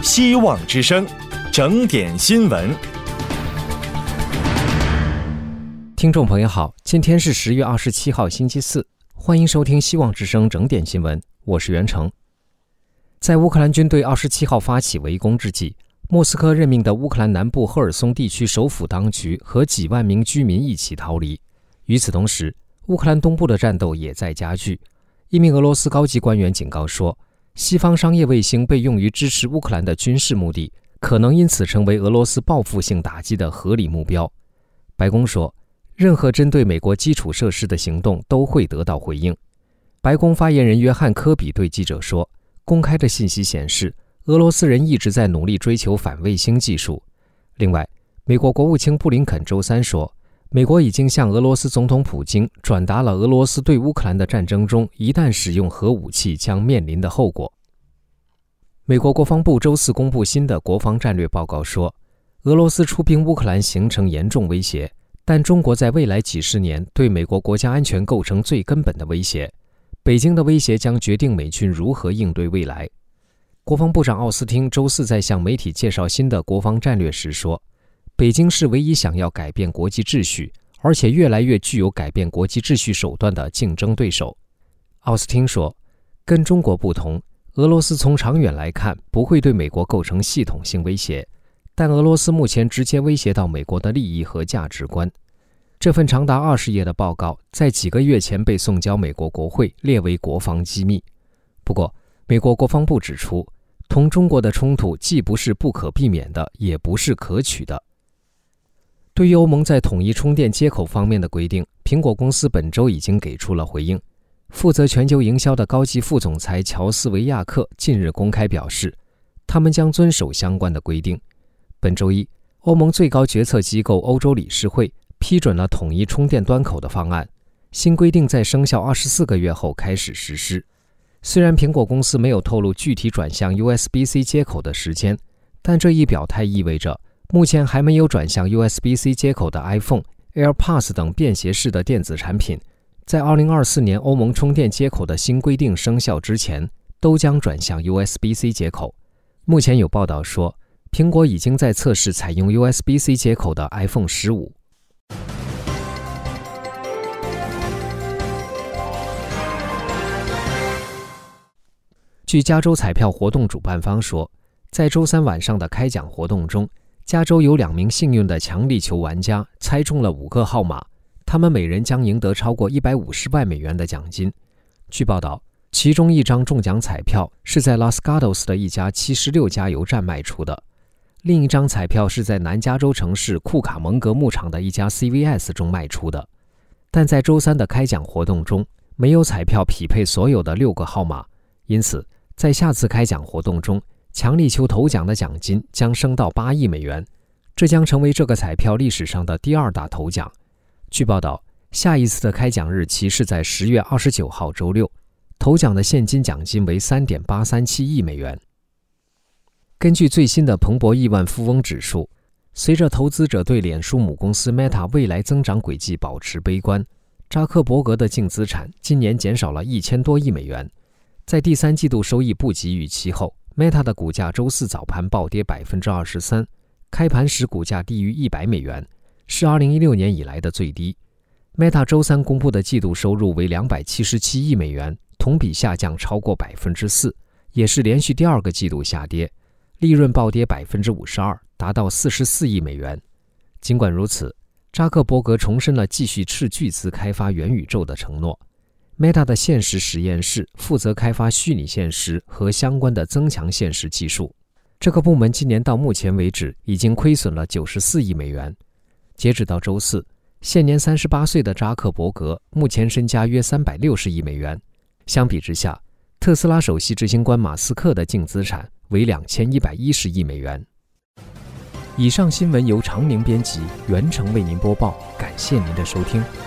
希望之声，整点新闻。 听众朋友好，今天是10月27号星期四，欢迎收听希望之声整点新闻，我是袁成。在乌克兰军队27号发起围攻之际，莫斯科任命的乌克兰南部赫尔松地区首府当局和几万名居民一起逃离。与此同时，乌克兰东部的战斗也在加剧。一名俄罗斯高级官员警告说，西方商业卫星被用于支持乌克兰的军事目的，可能因此成为俄罗斯报复性打击的合理目标。白宫说，任何针对美国基础设施的行动都会得到回应。白宫发言人约翰·科比对记者说，公开的信息显示，俄罗斯人一直在努力追求反卫星技术。另外，美国国务卿布林肯周三说，美国已经向俄罗斯总统普京转达了俄罗斯对乌克兰的战争中一旦使用核武器将面临的后果。美国国防部周四公布新的国防战略报告说，俄罗斯出兵乌克兰形成严重威胁，但中国在未来几十年对美国国家安全构成最根本的威胁。北京的威胁将决定美军如何应对未来。国防部长奥斯汀周四在向媒体介绍新的国防战略时说，北京是唯一想要改变国际秩序，而且越来越具有改变国际秩序手段的竞争对手。奥斯汀说，跟中国不同，俄罗斯从长远来看不会对美国构成系统性威胁，但俄罗斯目前直接威胁到美国的利益和价值观。这份长达20页的报告在几个月前被送交美国国会，列为国防机密。不过，美国国防部指出，同中国的冲突既不是不可避免的，也不是可取的。对于欧盟在统一充电接口方面的规定，苹果公司本周已经给出了回应。负责全球营销的高级副总裁乔斯维亚克近日公开表示，他们将遵守相关的规定。本周一，欧盟最高决策机构欧洲理事会批准了统一充电端口的方案，新规定在生效24个月后开始实施。虽然苹果公司没有透露具体转向 USB-C 接口的时间，但这一表态意味着目前还没有转向 USB-C 接口的 iPhone、AirPods 等便携式的电子产品，在2024年欧盟充电接口的新规定生效之前，都将转向 USB-C 接口。目前有报道说，苹果已经在测试采用 USB-C 接口的 iPhone 15。据加州彩票活动主办方说，在周三晚上的开奖活动中，加州有2名幸运的强力球玩家猜中了5个号码，他们每人将赢得超过150万美元的奖金。据报道，其中一张中奖彩票是在 Los Gatos 的一家76加油站卖出的，另一张彩票是在南加州城市库卡蒙格牧场的一家 CVS 中卖出的。但在周三的开奖活动中，没有彩票匹配所有的6个号码，因此在下次开奖活动中，强力球头奖的奖金将升到8亿美元，这将成为这个彩票历史上的第2大头奖。据报道，下一次的开奖日期是在10月29号周六，头奖的现金奖金为 3.837 亿美元。根据最新的彭博亿万富翁指数，随着投资者对脸书母公司 Meta 未来增长轨迹保持悲观，扎克伯格的净资产今年减少了1000多亿美元。在第3季度收益不及预期后， Meta 的股价周四早盘暴跌 23%， 开盘时股价低于100美元，是2016年以来的最低。 Meta 周三公布的季度收入为277亿美元，同比下降超过 4%， 也是连续第2个季度下跌，利润暴跌 52%， 达到44亿美元。尽管如此，扎克伯格重申了继续斥巨资开发元宇宙的承诺。Meta 的现实实验室负责开发虚拟现实和相关的增强现实技术，这个部门今年到目前为止已经亏损了94亿美元。截止到周四，现年38岁的扎克伯格目前身家约360亿美元。相比之下，特斯拉首席执行官马斯克的净资产为2110亿美元。以上新闻由常宁编辑，袁成为您播报，感谢您的收听。